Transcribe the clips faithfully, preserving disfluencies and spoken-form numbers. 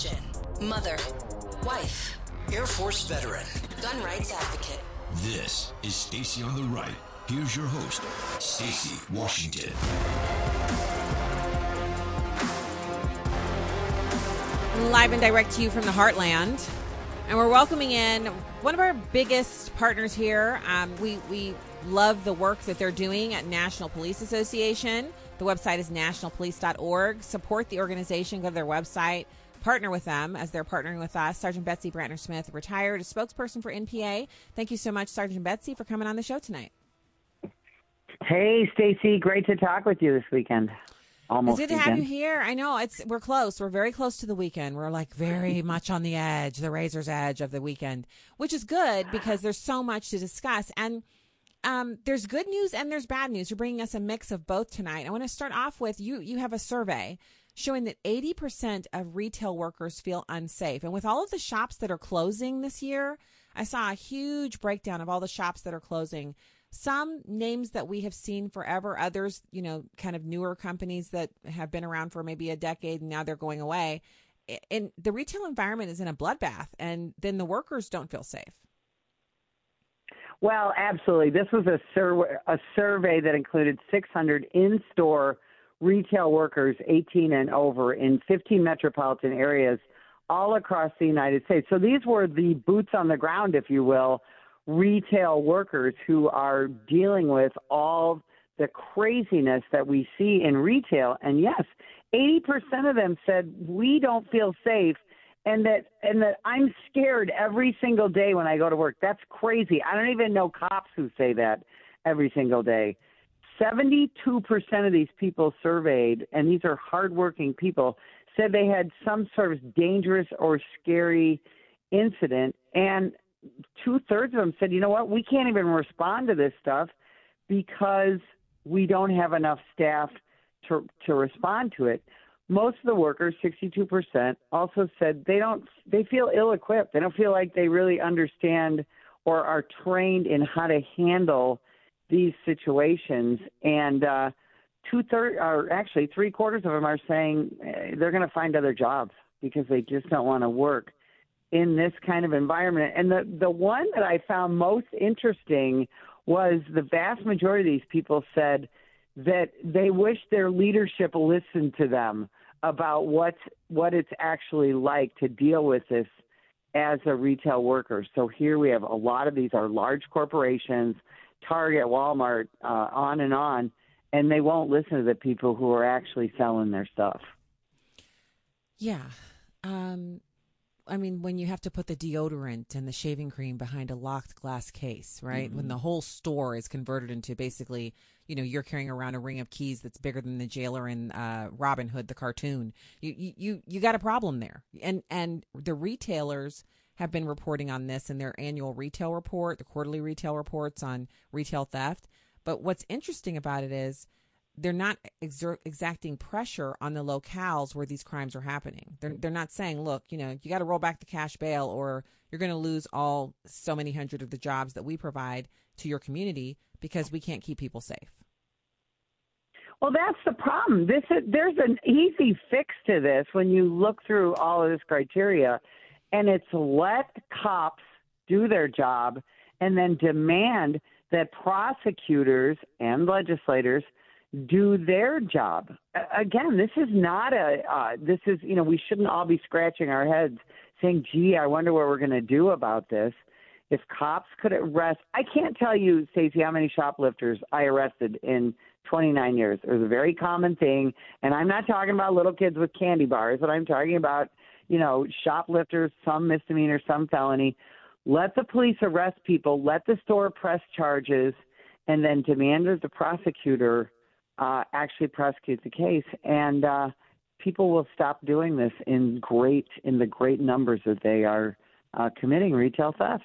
Christian, mother, wife, Air Force veteran, gun rights advocate. This is Stacy on the Right. Here's your host, Stacy Washington. Live and direct to you from the Heartland. And we're welcoming in one of our biggest partners here. Um, we, we love the work that they're doing at National Police Association. The website is national police dot org. Support the organization. Go to their website. Partner with them as they're partnering with us. Sergeant Betsy Brantner-Smith, retired, a spokesperson for N P A. Thank you so much, Sergeant Betsy, for coming on the show tonight. Hey, Stacy. Great to talk with you this weekend. Almost It's good to weekend. have you here. I know it's we're close. We're very close to the weekend. We're like very much on the edge, the razor's edge of the weekend, which is good because there's so much to discuss. And um, there's good news and there's bad news. You're bringing us a mix of both tonight. I want to start off with you. You have a survey showing that eighty percent of retail workers feel unsafe. And with all of the shops that are closing this year, I saw a huge breakdown of all the shops that are closing. Some names that we have seen forever, others, you know, kind of newer companies that have been around for maybe a decade and now they're going away. And the retail environment is in a bloodbath, and then the workers don't feel safe. Well, absolutely. This was a, sur- a survey that included six hundred in-store retail workers eighteen and over in fifteen metropolitan areas all across the United States. So these were the boots on the ground, if you will, retail workers who are dealing with all the craziness that we see in retail. And yes, eighty percent of them said we don't feel safe, and that and that I'm scared every single day when I go to work. That's crazy. I don't even know cops who say that every single day. seventy-two percent of these people surveyed, and these are hardworking people, said they had some sort of dangerous or scary incident. And two-thirds of them said, you know what, we can't even respond to this stuff because we don't have enough staff to to respond to it. Most of the workers, sixty-two percent, also said they don't they feel ill-equipped. They don't feel like they really understand or are trained in how to handle these situations. And uh, two-thirds, or actually three-quarters of them are saying uh, they're going to find other jobs because they just don't want to work in this kind of environment. And the, the one that I found most interesting was the vast majority of these people said that they wish their leadership listened to them about what what it's actually like to deal with this as a retail worker. So here we have a lot of these are large corporations, Target, Walmart, uh, on and on, and they won't listen to the people who are actually selling their stuff. Yeah. Um I mean, when you have to put the deodorant and the shaving cream behind a locked glass case, right? Mm-hmm. When the whole store is converted into basically, you know, you're carrying around a ring of keys that's bigger than the jailer in uh, Robin Hood, the cartoon. You, you, you, you got a problem there. And, and the retailers have been reporting on this in their annual retail report, the quarterly retail reports on retail theft. But what's interesting about it is they're not exert, exacting pressure on the locales where these crimes are happening. They're they're not saying, look, you know, you got to roll back the cash bail or you're going to lose all so many hundred of the jobs that we provide to your community because we can't keep people safe. Well, that's the problem. This is, there's an easy fix to this when you look through all of this criteria, and it's let cops do their job and then demand that prosecutors and legislators do their job. Again, this is not a, uh, this is, you know, we shouldn't all be scratching our heads saying, gee, I wonder what we're going to do about this. If cops could arrest, I can't tell you, Stacey, how many shoplifters I arrested in twenty-nine years. It was a very common thing. And I'm not talking about little kids with candy bars, but I'm talking about, you know, shoplifters, some misdemeanor, some felony. Let the police arrest people, let the store press charges, and then demand that the prosecutor Uh, actually prosecute the case, and uh, people will stop doing this in great in the great numbers that they are uh, committing retail theft.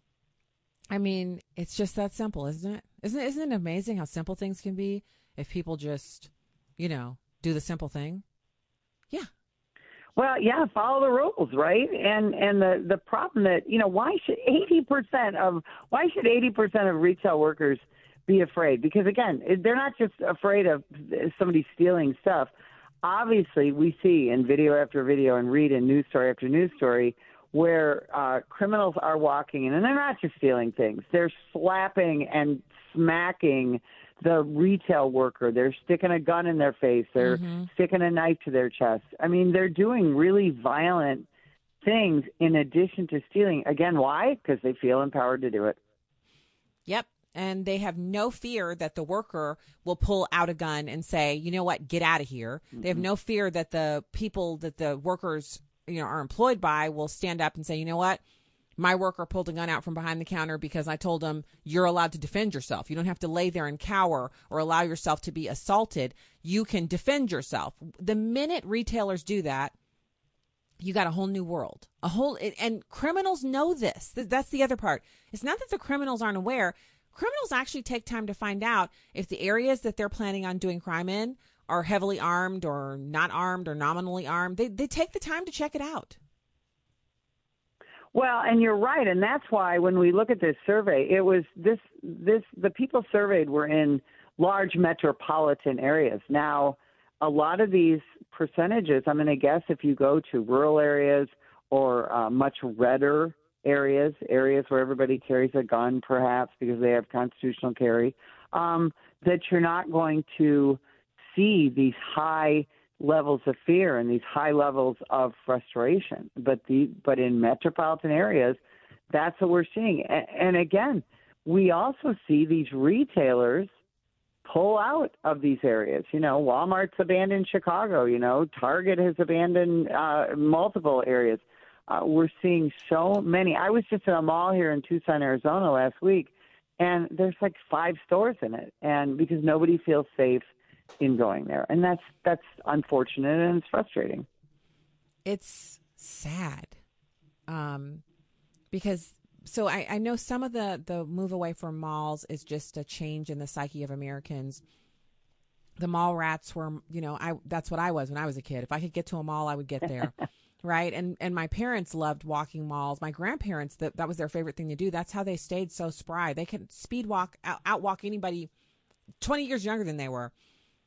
I mean, it's just that simple, isn't it? Isn't it, isn't it amazing how simple things can be if people just, you know, do the simple thing? Yeah. Well, yeah, follow the rules, right? And and the, the problem that, you know, why should eighty percent of why should eighty percent of retail workers be afraid? Because, again, they're not just afraid of somebody stealing stuff. obviously we see in video after video and read in news story after news story where uh, criminals are walking in, and they're not just stealing things. They're slapping and smacking the retail worker. They're sticking a gun in their face. They're mm-hmm. sticking a knife to their chest. I mean, they're doing really violent things in addition to stealing. Again, why? Because they feel empowered to do it. Yep. And they have no fear that the worker will pull out a gun and say, you know what, get out of here. Mm-hmm. They have no fear that the people that the workers, you know, are employed by will stand up and say, you know what, my worker pulled a gun out from behind the counter because I told him you're allowed to defend yourself. You don't have to lay there and cower or allow yourself to be assaulted. You can defend yourself. The minute retailers do that, you got a whole new world, a whole, and criminals know this. That's the other part. It's not that the criminals aren't aware. Criminals actually take time to find out if the areas that they're planning on doing crime in are heavily armed or not armed or nominally armed. They they take the time to check it out. Well, and you're right, and that's why when we look at this survey, it was this this the people surveyed were in large metropolitan areas. Now, a lot of these percentages, I'm going to guess if you go to rural areas or uh, much redder areas, areas where everybody carries a gun perhaps because they have constitutional carry, um, that you're not going to see these high levels of fear and these high levels of frustration. But the but in metropolitan areas, that's what we're seeing. And, and again, we also see these retailers pull out of these areas. You know, Walmart's abandoned Chicago. You know, Target has abandoned uh, multiple areas. Uh, we're seeing so many. I was just in a mall here in Tucson, Arizona last week, and there's like five stores in it, and because nobody feels safe in going there. And that's that's unfortunate, and it's frustrating. It's sad um, because so I, I know some of the, the move away from malls is just a change in the psyche of Americans. The mall rats were, you know, I that's what I was when I was a kid. If I could get to a mall, I would get there. Right. And and my parents loved walking malls. My grandparents, that, that was their favorite thing to do. That's how they stayed so spry. They could speed walk, out, outwalk anybody twenty years younger than they were.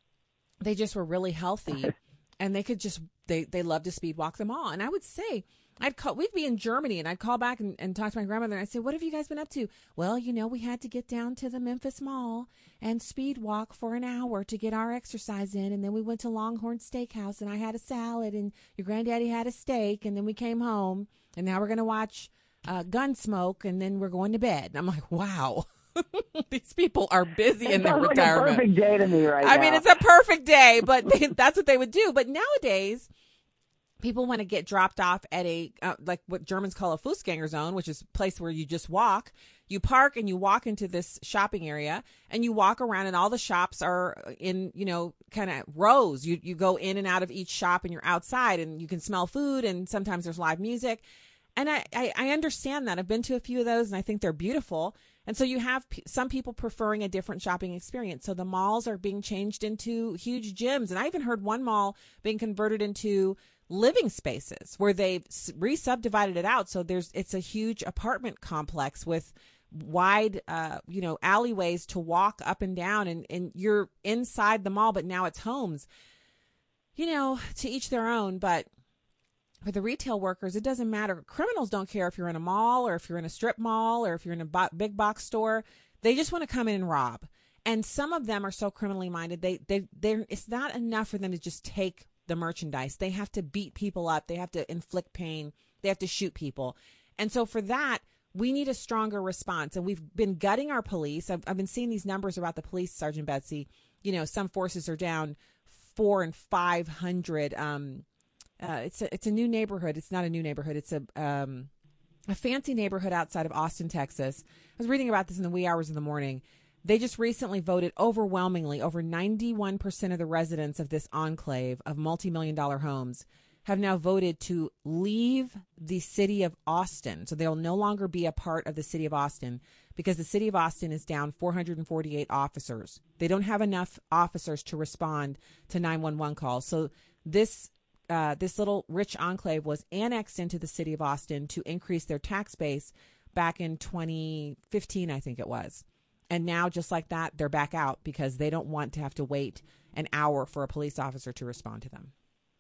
They just were really healthy, and they could just, they, they loved to speed walk the mall. And I would say, I'd call, we'd be in Germany, and I'd call back and, and talk to my grandmother, and I'd say, what have you guys been up to? Well, you know, we had to get down to the Memphis Mall and speed walk for an hour to get our exercise in, and then we went to Longhorn Steakhouse, and I had a salad, and your granddaddy had a steak, and then we came home, and now we're going to watch uh, Gunsmoke, and then we're going to bed. And I'm like, wow. These people are busy it in their like retirement. A perfect day to me right I now. mean, it's a perfect day, but they, that's what they would do. But nowadays, people want to get dropped off at a, uh, like what Germans call a Fußgänger zone, which is a place where you just walk. You park and you walk into this shopping area, and you walk around, and all the shops are in, you know, kind of rows. You you go in and out of each shop, and you're outside, and you can smell food, and sometimes there's live music. And I, I, I understand that. I've been to a few of those, and I think they're beautiful. And so you have p- some people preferring a different shopping experience. So the malls are being changed into huge gyms. And I even heard one mall being converted into living spaces where they've re-subdivided it out. So there's it's a huge apartment complex with wide, uh, you know, alleyways to walk up and down. And, and you're inside the mall, but now it's homes. You know, to each their own, but for the retail workers, it doesn't matter. Criminals don't care if you're in a mall or if you're in a strip mall or if you're in a bo- big box store. They just want to come in and rob. And some of them are so criminally minded. They, they, they're, it's not enough for them to just take the merchandise. They have to beat people up. They have to inflict pain. They have to shoot people. And so for that, we need a stronger response. And we've been gutting our police. I've, I've been seeing these numbers about the police, Sergeant Betsy. You know, some forces are down four and five hundred. Um, Uh, it's a it's a new neighborhood. It's not a new neighborhood. It's a um, a fancy neighborhood outside of Austin, Texas. I was reading about this in the wee hours of the morning. They just recently voted overwhelmingly. Over ninety-one percent of the residents of this enclave of multi-million dollar homes have now voted to leave the city of Austin. So they'll no longer be a part of the city of Austin because the city of Austin is down four hundred forty-eight officers. They don't have enough officers to respond to nine one one calls. So this Uh, this little rich enclave was annexed into the city of Austin to increase their tax base back in twenty fifteen, I think it was. And now, just like that, they're back out because they don't want to have to wait an hour for a police officer to respond to them.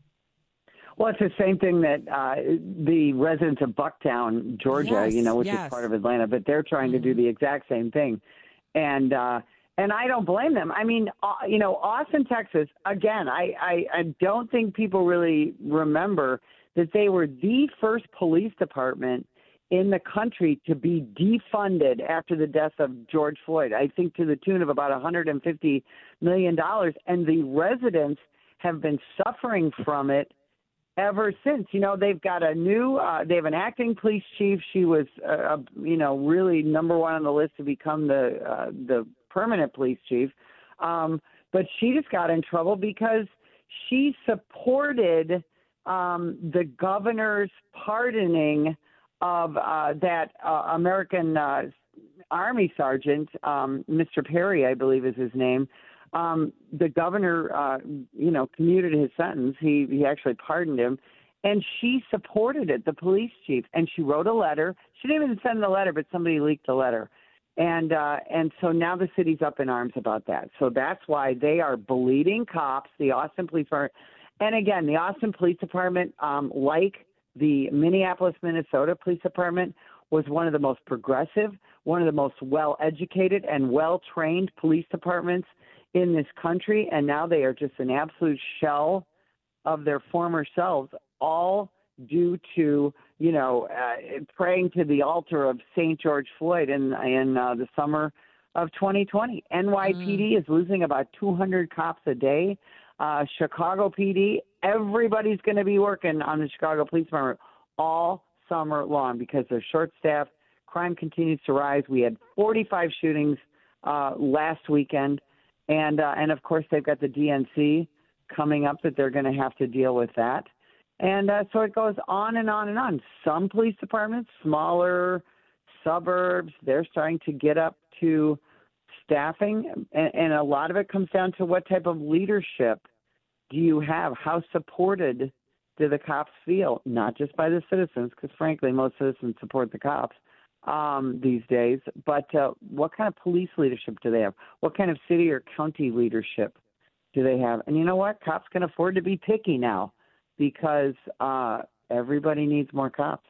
Well, it's the same thing that uh, the residents of Bucktown, Georgia, Yes, you know, which yes. is part of Atlanta, but they're trying mm-hmm. to do the exact same thing. And uh, and I don't blame them. I mean, uh, you know, Austin, Texas, again, I, I, I don't think people really remember that they were the first police department in the country to be defunded after the death of George Floyd, I think to the tune of about one hundred fifty million dollars. And the residents have been suffering from it ever since. You know, they've got a new, uh, they have an acting police chief. She was, uh, you know, really number one on the list to become the uh, the permanent police chief. Um, but she just got in trouble because she supported um, the governor's pardoning of uh, that uh, American uh, Army sergeant, um, Mister Perry, I believe is his name. Um, the governor, uh, you know, commuted his sentence. He he actually pardoned him, and she supported it, the police chief. And she wrote a letter. She didn't even send the letter, but somebody leaked the letter. And uh, and so now the city's up in arms about that. So that's why they are bleeding cops, the Austin Police Department. And again, the Austin Police Department, um, like the Minneapolis, Minnesota Police Department, was one of the most progressive, one of the most well-educated and well-trained police departments in this country, and now they are just an absolute shell of their former selves, all due to, you know, uh, praying to the altar of Saint George Floyd in, in uh, the summer of twenty twenty. N Y P D mm. is losing about two hundred cops a day. Uh, Chicago P D, everybody's going to be working on the Chicago Police Department all summer long because they're short-staffed. Crime continues to rise. We had forty-five shootings uh, last weekend. And, uh, and of course, they've got the D N C coming up that they're going to have to deal with that. And uh, so it goes on and on and on. Some police departments, smaller suburbs, they're starting to get up to staffing. And, and a lot of it comes down to what type of leadership do you have? How supported do the cops feel? Not just by the citizens, because frankly, most citizens support the cops um, these days, but uh, what kind of police leadership do they have? What kind of city or county leadership do they have? And you know what? Cops can afford to be picky now because uh, everybody needs more cops.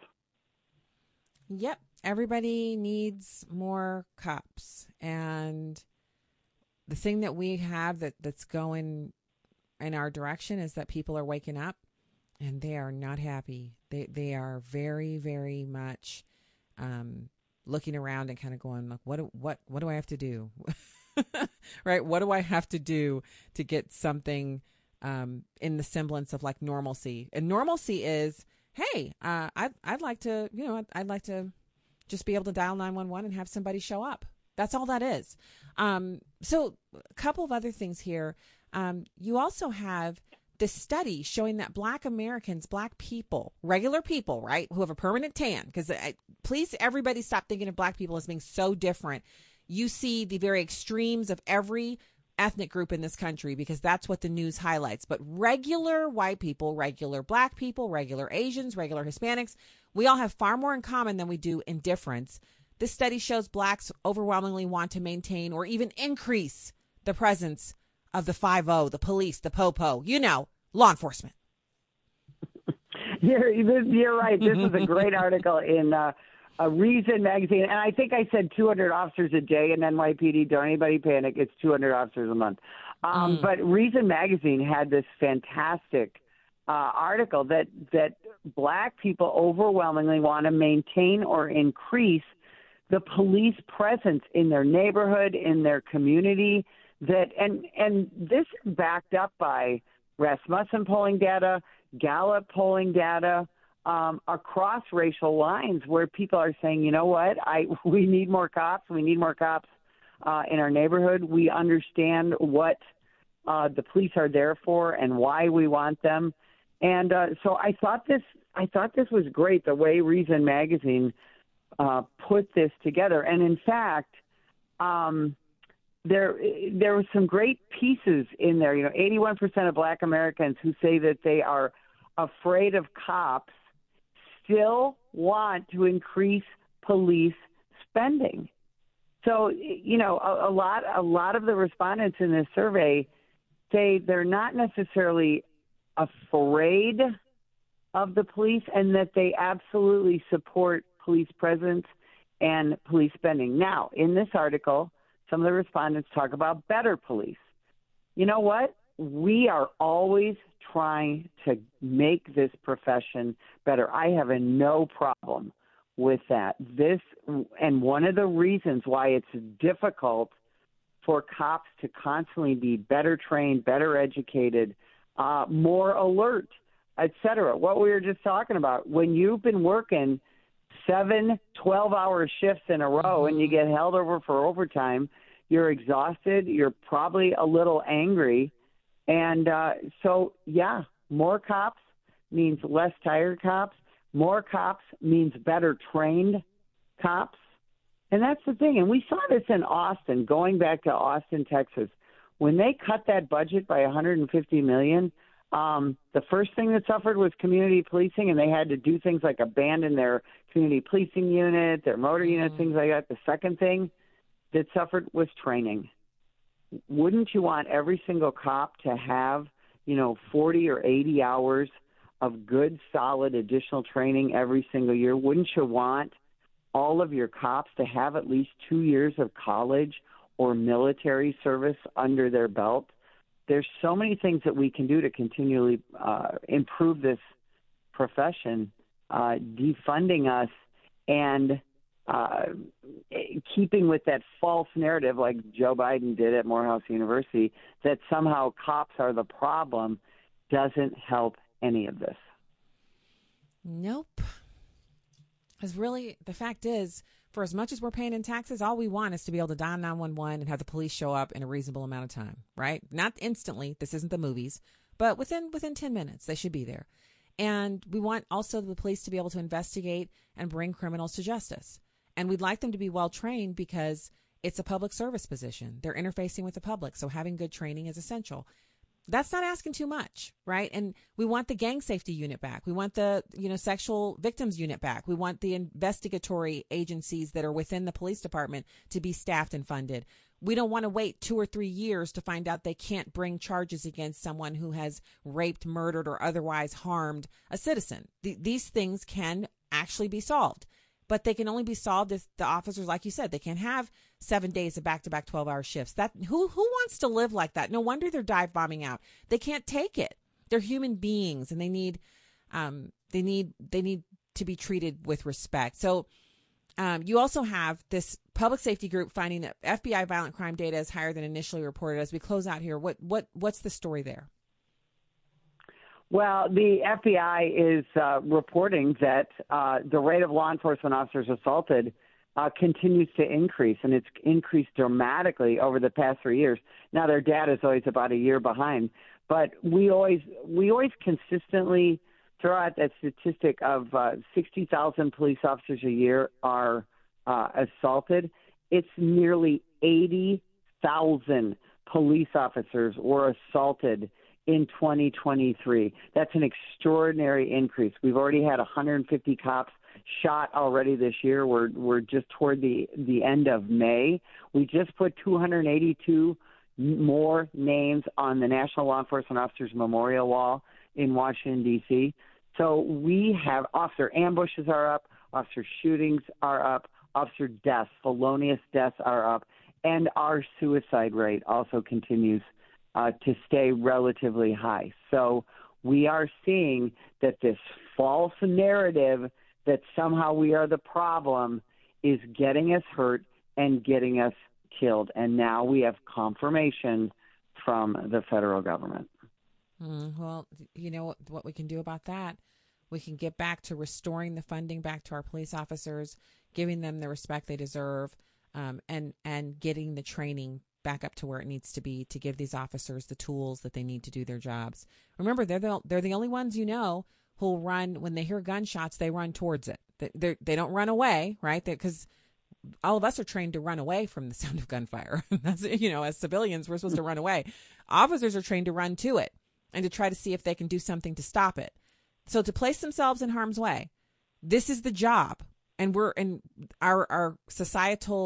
Yep. Everybody needs more cops. And the thing that we have that, that's going in our direction is that people are waking up and they are not happy. They they are very, very much um, looking around and kind of going, like, what, do- what, what do I have to do? Right? What do I have to do to get something um, in the semblance of like normalcy? And normalcy is, hey, uh, I'd, I'd like to, you know, I'd, I'd like to just be able to dial nine one one and have somebody show up. That's all that is. Um, so a couple of other things here. Um, you also have this study showing that Black Americans, Black people, regular people, right, who have a permanent tan, because please, everybody stop thinking of Black people as being so different. You see the very extremes of every ethnic group in this country because that's what the news highlights. But regular white people, regular Black people, regular Asians, regular Hispanics, we all have far more in common than we do in difference. This study shows Blacks overwhelmingly want to maintain or even increase the presence of the five oh, the police, the popo, you know, law enforcement. You're, you're right. This is a great article in uh, a Reason magazine. And I think I said two hundred officers a day in N Y P D. Don't anybody panic. It's two hundred officers a month. Um, mm. But Reason magazine had this fantastic uh, article that, that Black people overwhelmingly want to maintain or increase the police presence in their neighborhood, in their community. That and and this is backed up by Rasmussen polling data, Gallup polling data, um, across racial lines, where people are saying, you know what, I we need more cops. We need more cops uh, in our neighborhood. We understand what uh, the police are there for and why we want them. And uh, so I thought this I thought this was great, the way Reason magazine uh, put this together. And in fact, um, There, there were some great pieces in there. You know, eighty-one percent of Black Americans who say that they are afraid of cops still want to increase police spending. So, you know, a, a lot a lot of the respondents in this survey say they're not necessarily afraid of the police and that they absolutely support police presence and police spending. Now, in this article, some of the respondents talk about better police. You know what? We are always trying to make this profession better. I have a no problem with that. This, and one of the reasons why it's difficult for cops to constantly be better trained, better educated, uh, more alert, et cetera. What we were just talking about, when you've been working seven twelve-hour shifts in a row and you get held over for overtime, you're exhausted, you're probably a little angry. And uh, so, yeah, more cops means less tired cops. More cops means better trained cops. And that's the thing. And we saw this in Austin, going back to Austin, Texas. When they cut that budget by one hundred fifty million dollars, um, the first thing that suffered was community policing, and they had to do things like abandon their community policing unit, their motor unit, things like that. The second thing that suffered was training. Wouldn't you want every single cop to have, you know, forty or eighty hours of good, solid additional training every single year? Wouldn't you want all of your cops to have at least two years of college or military service under their belt? There's so many things that we can do to continually uh, improve this profession, uh, defunding us and uh, keeping with that false narrative like Joe Biden did at Morehouse University that somehow cops are the problem doesn't help any of this. Nope. Because really, the fact is, for as much as we're paying in taxes, all we want is to be able to dial nine one one and have the police show up in a reasonable amount of time, right? Not instantly. This isn't the movies, but within within ten minutes, they should be there. And we want also the police to be able to investigate and bring criminals to justice. And we'd like them to be well trained because it's a public service position. They're interfacing with the public, so having good training is essential. That's not asking too much, right? And we want the gang safety unit back. We want the, you know, sexual victims unit back. We want the investigatory agencies that are within the police department to be staffed and funded. We don't want to wait two or three years to find out they can't bring charges against someone who has raped, murdered, or otherwise harmed a citizen. Th- these things can actually be solved, but they can only be solved if the officers, like you said, they can't have seven days of back-to-back twelve-hour shifts. That who who wants to live like that? No wonder they're dive bombing out. They can't take it. They're human beings, and they need um they need they need to be treated with respect. So um, you also have this public safety group finding that F B I violent crime data is higher than initially reported. As we close out here, what what what's the story there? Well, the F B I is uh, reporting that uh, the rate of law enforcement officers assaulted uh, continues to increase, and it's increased dramatically over the past three years. Now, their data is always about a year behind, but we always we always consistently throw out that statistic of uh, sixty thousand police officers a year are uh, assaulted. It's nearly eighty thousand police officers were assaulted in twenty twenty-three. That's an extraordinary increase. We've already had one hundred fifty cops shot already this year. We're we're just toward the, the end of May. We just put two hundred eighty-two more names on the National Law Enforcement Officers Memorial Wall in Washington, D C. So we have officer ambushes are up, officer shootings are up, officer deaths, felonious deaths are up, and our suicide rate also continues Uh, to stay relatively high. So we are seeing that this false narrative that somehow we are the problem is getting us hurt and getting us killed. And now we have confirmation from the federal government. Mm, well, you know what, what we can do about that? We can get back to restoring the funding back to our police officers, giving them the respect they deserve, um, and, and getting the training back up to where it needs to be to give these officers the tools that they need to do their jobs. Remember, they're the, they're the only ones you know who'll run when they hear gunshots. They run towards it. They they don't run away, right? Because all of us are trained to run away from the sound of gunfire. That's, you know, as civilians, we're supposed to run away. Officers are trained to run to it and to try to see if they can do something to stop it. So to place themselves in harm's way, this is the job, and we're in our our societal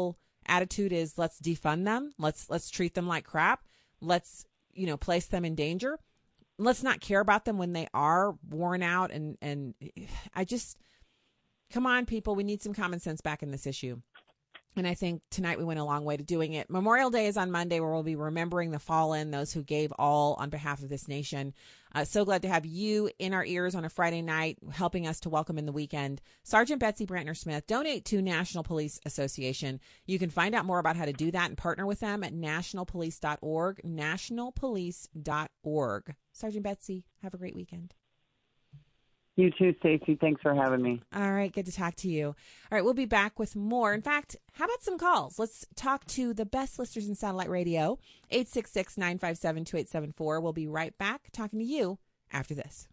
attitude is let's defund them. Let's let's treat them like crap. Let's, you know, place them in danger. Let's not care about them when they are worn out. And, and I just, come on, people, we need some common sense back in this issue. And I think tonight we went a long way to doing it. Memorial Day is on Monday, where we'll be remembering the fallen, those who gave all on behalf of this nation. Uh, so glad to have you in our ears on a Friday night, helping us to welcome in the weekend. Sergeant Betsy Brantner Smith, donate to National Police Association. You can find out more about how to do that and partner with them at national police dot org, national police dot org. Sergeant Betsy, have a great weekend. You too, Stacey. Thanks for having me. All right. Good to talk to you. All right. We'll be back with more. In fact, how about some calls? Let's talk to the best listeners in satellite radio. eight six six, nine five seven, two eight seven four. We'll be right back talking to you after this.